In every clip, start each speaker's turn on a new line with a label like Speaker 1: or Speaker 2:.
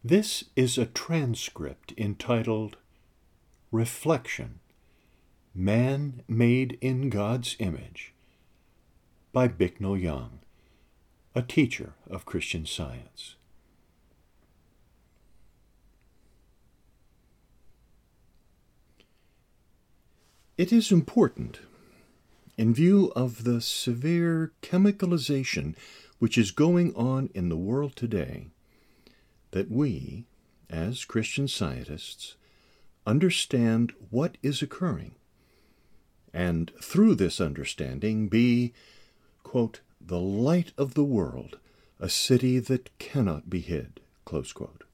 Speaker 1: This is a transcript entitled Reflection, Man Made in God's Image by Bicknell Young, a teacher of Christian Science. It is important, in view of the severe chemicalization which is going on in the world today, that we, as Christian scientists, understand what is occurring, and through this understanding be, quote, the light of the world, a city that cannot be hid, close quote.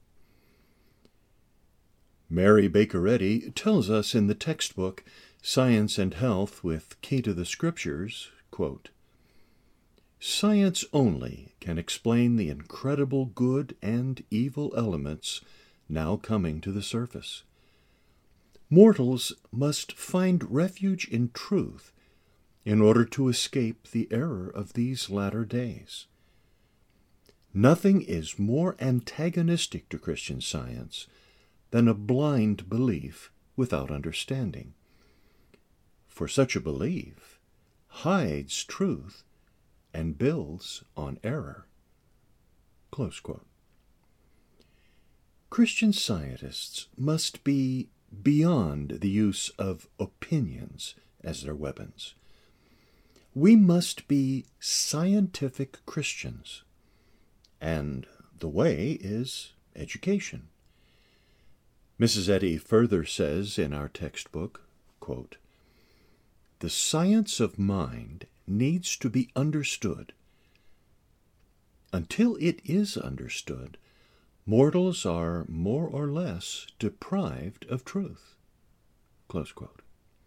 Speaker 1: Mary Baker Eddy tells us in the textbook Science and Health with Key to the Scriptures, quote, science only can explain the incredible good and evil elements now coming to the surface. Mortals must find refuge in truth in order to escape the error of these latter days. Nothing is more antagonistic to Christian Science than a blind belief without understanding. For such a belief hides truth and builds on error. Close quote. Christian scientists must be beyond the use of opinions as their weapons. We must be scientific Christians, and the way is education. Mrs. Eddy further says in our textbook, quote, the science of mind needs to be understood. Until it is understood, mortals are more or less deprived of truth. Close quote.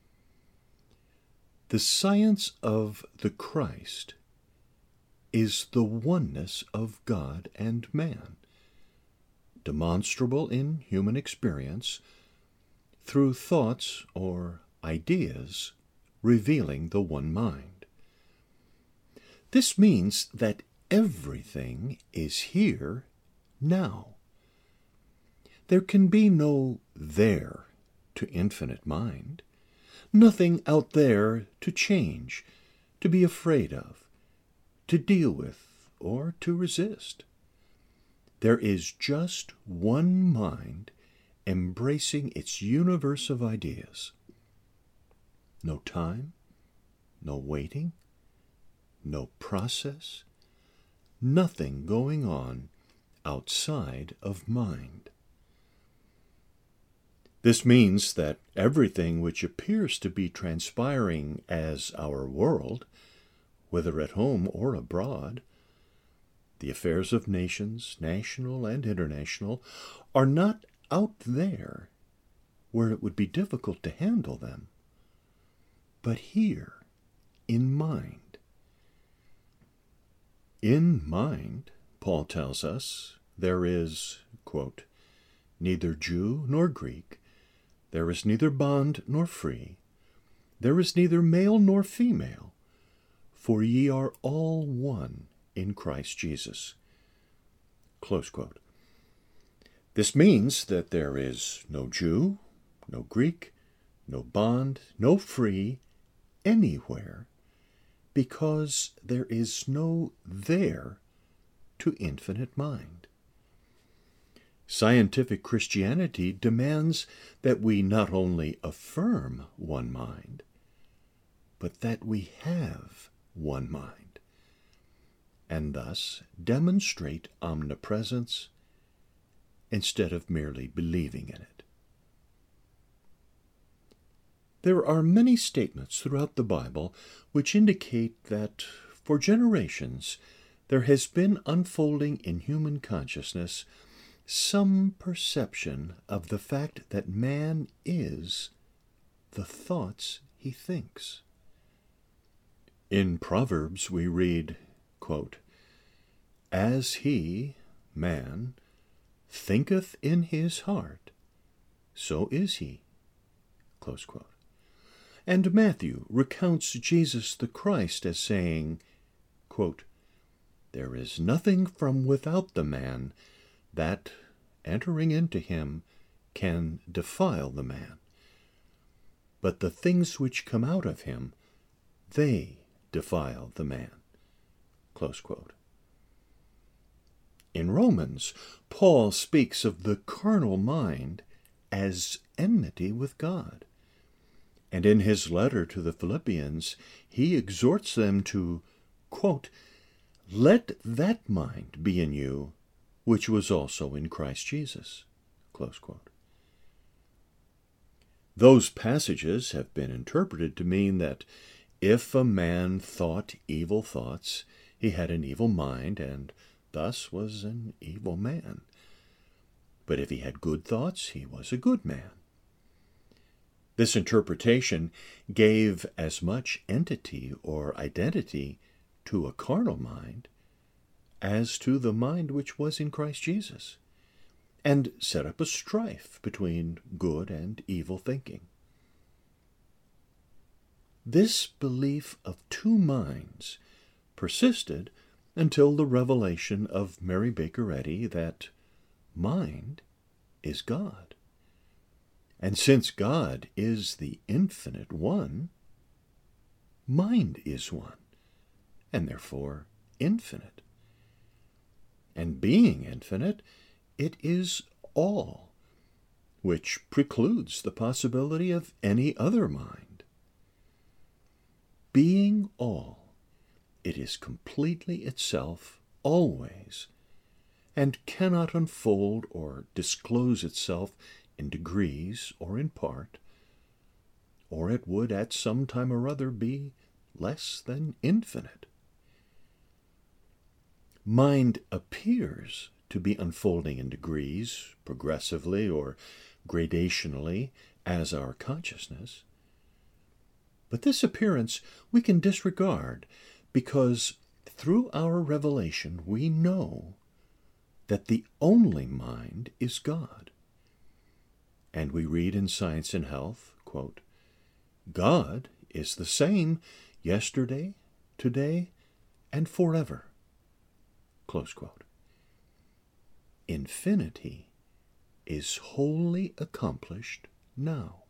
Speaker 1: The science of the Christ is the oneness of God and man, demonstrable in human experience through thoughts or ideas revealing the one mind. This means that everything is here now. There can be no there to infinite mind, nothing out there to change, to be afraid of, to deal with, or to resist. There is just one mind embracing its universe of ideas. No time, no waiting, no process, nothing going on outside of mind. This means that everything which appears to be transpiring as our world, whether at home or abroad, the affairs of nations, national and international, are not out there where it would be difficult to handle them, but here, in mind. In mind, Paul tells us, there is, quote, neither Jew nor Greek, there is neither bond nor free, there is neither male nor female, for ye are all one in Christ Jesus. Close quote. This means that there is no Jew, no Greek, no bond, no free, anywhere, because there is no there to infinite mind. Scientific Christianity demands that we not only affirm one mind, but that we have one mind, and thus demonstrate omnipresence instead of merely believing in it. There are many statements throughout the Bible which indicate that, for generations, there has been unfolding in human consciousness some perception of the fact that man is the thoughts he thinks. In Proverbs we read, quote, as he, man, thinketh in his heart, so is he. Close quote. And Matthew recounts Jesus the Christ as saying, quote, there is nothing from without the man that, entering into him can defile the man, but the things which come out of him, they defile the man." Close quote. In Romans, Paul speaks of the carnal mind as enmity with God. And in his letter to the Philippians, he exhorts them to, quote, "Let that mind be in you, which was also in Christ Jesus." Close quote. Those passages have been interpreted to mean that if a man thought evil thoughts, he had an evil mind and thus was an evil man. But if he had good thoughts, he was a good man. This interpretation gave as much entity or identity to a carnal mind as to the mind which was in Christ Jesus, and set up a strife between good and evil thinking. This belief of two minds persisted until the revelation of Mary Baker Eddy that mind is God. And since God is the infinite one, mind is one, and therefore infinite. And being infinite, it is all, which precludes the possibility of any other mind. Being all, it is completely itself always, and cannot unfold or disclose itself in degrees or in part, or it would at some time or other be less than infinite. Mind appears to be unfolding in degrees, progressively or gradationally, as our consciousness. But this appearance we can disregard because through our revelation we know that the only mind is God. And we read in Science and Health, quote, "God is the same yesterday, today, and forever." Close quote. Infinity is wholly accomplished now.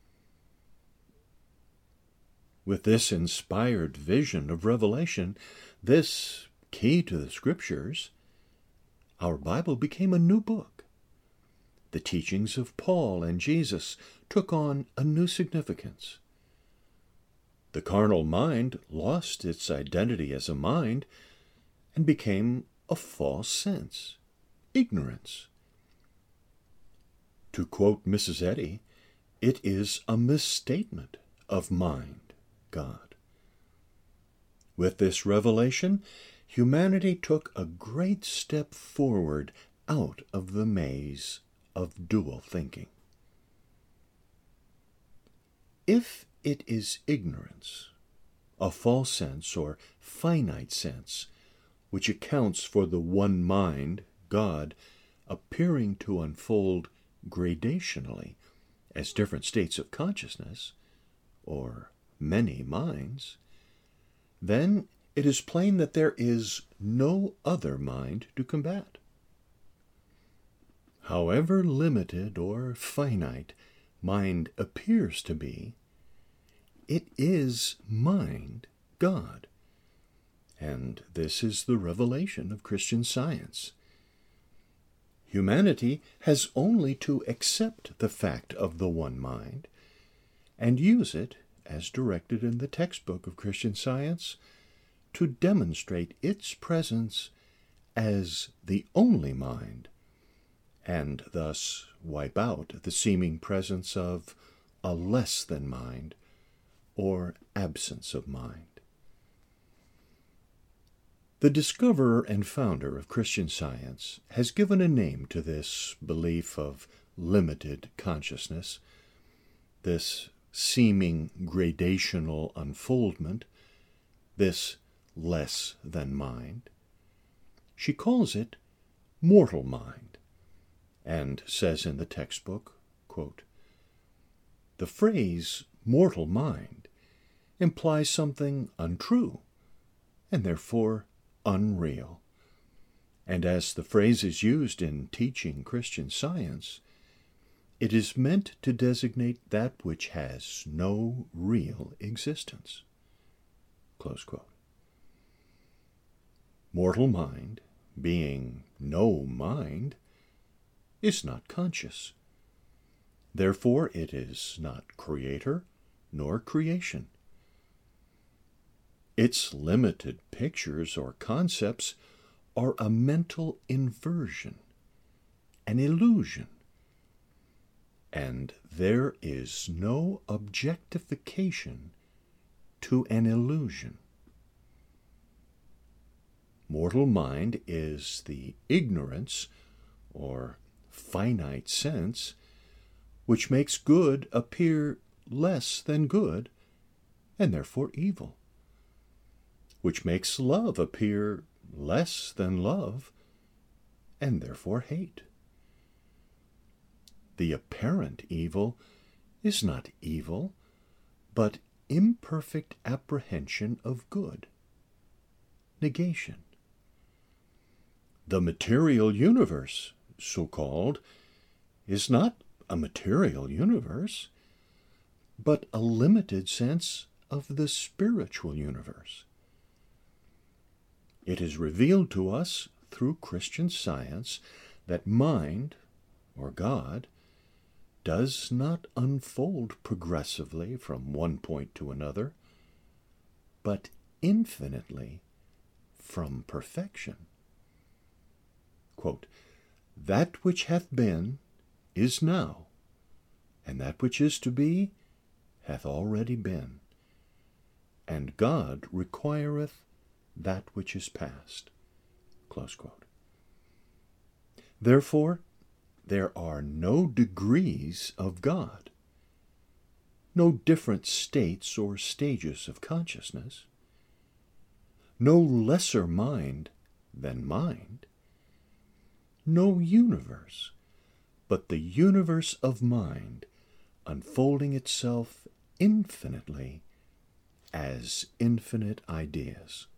Speaker 1: With this inspired vision of revelation, this key to the Scriptures, our Bible became a new book. The teachings of Paul and Jesus took on a new significance. The carnal mind lost its identity as a mind and became a false sense, ignorance. To quote Mrs. Eddy, it is a misstatement of mind, God. With this revelation, humanity took a great step forward out of the maze of dual thinking. If it is ignorance, a false sense or finite sense, which accounts for the one mind, God, appearing to unfold gradationally as different states of consciousness, or many minds, then it is plain that there is no other mind to combat. However limited or finite mind appears to be, it is mind, God. And this is the revelation of Christian Science. Humanity has only to accept the fact of the one mind and use it, as directed in the textbook of Christian Science, to demonstrate its presence as the only mind, and thus wipe out the seeming presence of a less than mind, or absence of mind. The discoverer and founder of Christian Science has given a name to this belief of limited consciousness, this seeming gradational unfoldment, this less than mind. She calls it mortal mind, and says in the textbook, quote, "The phrase mortal mind implies something untrue, and therefore unreal, and as the phrase is used in teaching Christian Science, it is meant to designate that which has no real existence. Close quote. Mortal mind, being no mind, is not conscious. Therefore it is not creator nor creation. Its limited pictures or concepts are a mental inversion, an illusion, and there is no objectification to an illusion. Mortal mind is the ignorance, or finite sense, which makes good appear less than good, and therefore evil, which makes love appear less than love, and therefore hate. The apparent evil is not evil, but imperfect apprehension of good, negation. The material universe, so-called, is not a material universe, but a limited sense of the spiritual universe. It is revealed to us through Christian Science that mind, or God, does not unfold progressively from one point to another, but infinitely from perfection. Quote, "That which hath been is now, and that which is to be hath already been. And God requireth that which is past." Close quote. Therefore, there are no degrees of God, no different states or stages of consciousness, no lesser mind than mind, no universe, but the universe of mind unfolding itself infinitely as infinite ideas.